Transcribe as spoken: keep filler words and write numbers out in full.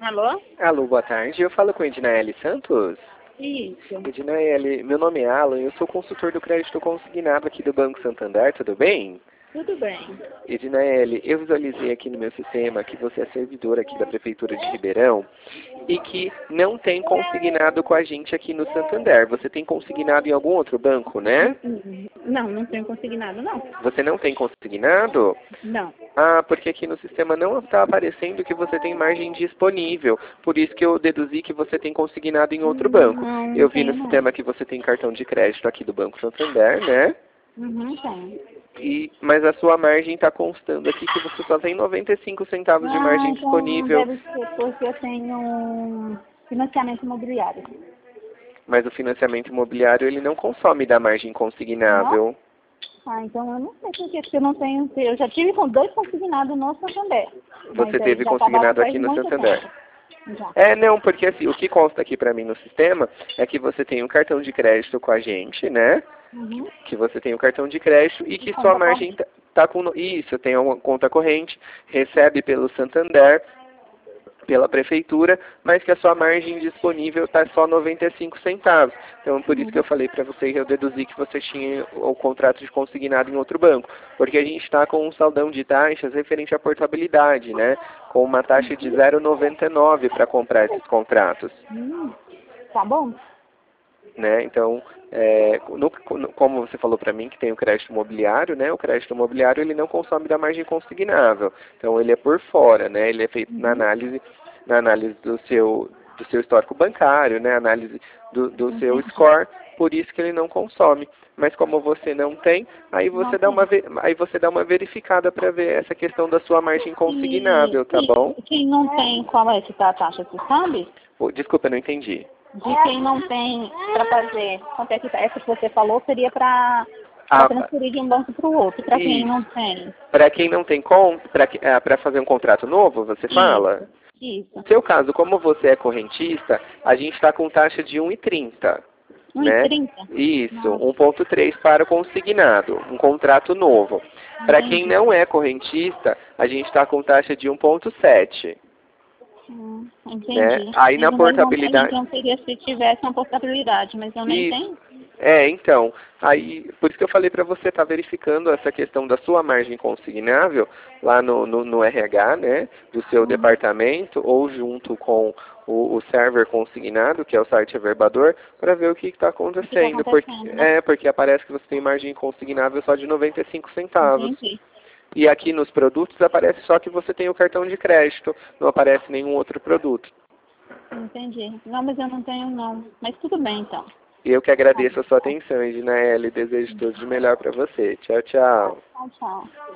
Alô? Alô, boa tarde. Eu falo com Ednaele Santos. Isso. Ednaele, meu nome é Alan, eu sou consultor do crédito consignado aqui do Banco Santander, tudo bem? Tudo bem. Ednaele, eu visualizei aqui no meu sistema que você é servidora aqui da Prefeitura de Ribeirão e que não tem consignado com a gente aqui no Santander. Você tem consignado em algum outro banco, né? Não, não tenho consignado, não. Você não tem consignado? Não. Ah, porque aqui no sistema não está aparecendo que você tem margem disponível. Por isso que eu deduzi que você tem consignado em outro banco. Não, não Eu vi tenho, no não. sistema que você tem cartão de crédito aqui do Banco Santander, né? Uhum, tenho. E, mas a sua margem está constando aqui que você só tem noventa e cinco centavos de Ah, margem então disponível. deve ser porque eu tenho um financiamento imobiliário. Mas o financiamento imobiliário ele não consome da margem Não? consignável. Ah, então eu não sei por quê, porque eu não tenho. Eu já tive com dois consignados no Santander. Mas Você aí teve já acabaram consignado faz aqui no muito Santander. tempo. Já. É, não, porque assim, o que consta aqui para mim no sistema é que você tem um cartão de crédito com a gente, né? Uhum. Que você tem um cartão de crédito e E que sua conta margem corrente. está com... Isso, tem uma conta corrente, recebe pelo Santander, pela Prefeitura, mas que a sua margem disponível está só noventa e cinco centavos. Então, por isso que eu falei para você que eu deduzi que você tinha o contrato de consignado em outro banco. Porque a gente está com um saldão de taxas referente à portabilidade, né? Com uma taxa de zero vírgula noventa e nove para comprar esses contratos. Hum, tá bom? Né? Então, é, no, como você falou para mim que tem o crédito imobiliário, né? O crédito imobiliário ele não consome da margem consignável. Então ele é por fora, né? Ele é feito na Uhum. análise, na análise do seu do seu histórico bancário, né? Análise do, do seu Entendi. score. Por isso que ele não consome. Mas como você não tem, aí Não você dá uma tem. ve- aí você dá uma verificada para ver essa questão da sua margem E, consignável, tá bom? e quem não tem, qual é que tá a taxa, você sabe? Oh, desculpa, eu não entendi. De quem não tem para fazer, quanto é que tá? Essa que você falou seria para Ah, transferir de um banco para o outro. Para quem não isso. tem. Para quem não tem conta, para fazer um contrato novo, você fala? Isso, isso. No seu caso, como você é correntista, a gente está com taxa de um vírgula trinta, um e né? trinta? Isso, Nossa, um ponto três para o consignado, um contrato novo. Para quem entendi. não é correntista, a gente está com taxa de um ponto sete, Hum, né? entendi. Aí Mas na o meu irmão também portabilidade, então seria se tivesse uma possibilidade, mas eu nem isso. tenho. É, então, aí, por isso que eu falei para você estar verificando essa questão da sua margem consignável lá no, no, no R H, né, do seu Uhum. departamento, ou junto com o, o server consignado, que é o site Averbador, para ver o que está O que está acontecendo. Porque, acontecendo, né? é, porque aparece que você tem margem consignável só de noventa e cinco centavos. Entendi. E aqui nos produtos aparece só que você tem o cartão de crédito, não aparece nenhum outro produto. Entendi. Não, mas eu não tenho não. Mas tudo bem então. E eu que agradeço a sua atenção, Ednaele, desejo tudo de melhor para você. Tchau, tchau. Tchau, tchau.